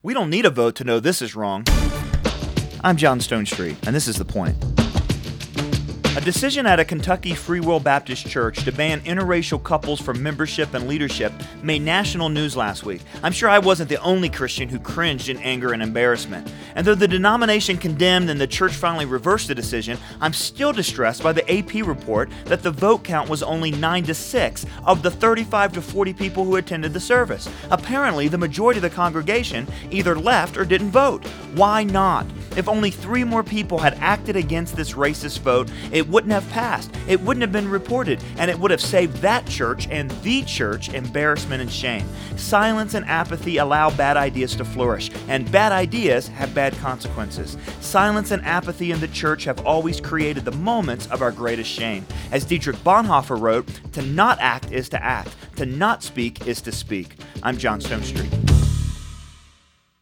We don't need a vote to know this is wrong. I'm John Stonestreet, and this is The Point. A decision at a Kentucky Free Will Baptist church to ban interracial couples from membership and leadership made national news last week. I'm sure I wasn't the only Christian who cringed in anger and embarrassment. And though the denomination condemned and the church finally reversed the decision, I'm still distressed by the AP report that the vote count was only 9-6 of the 35 to 40 people who attended the service. Apparently, the majority of the congregation either left or didn't vote. Why not? If only 3 more people had acted against this racist vote, it wouldn't have passed, it wouldn't have been reported, and it would have saved that church and the church embarrassment and shame. Silence and apathy allow bad ideas to flourish, and bad ideas have bad consequences. Silence and apathy in the church have always created the moments of our greatest shame. As Dietrich Bonhoeffer wrote, to not act is to act, to not speak is to speak. I'm John Stonestreet.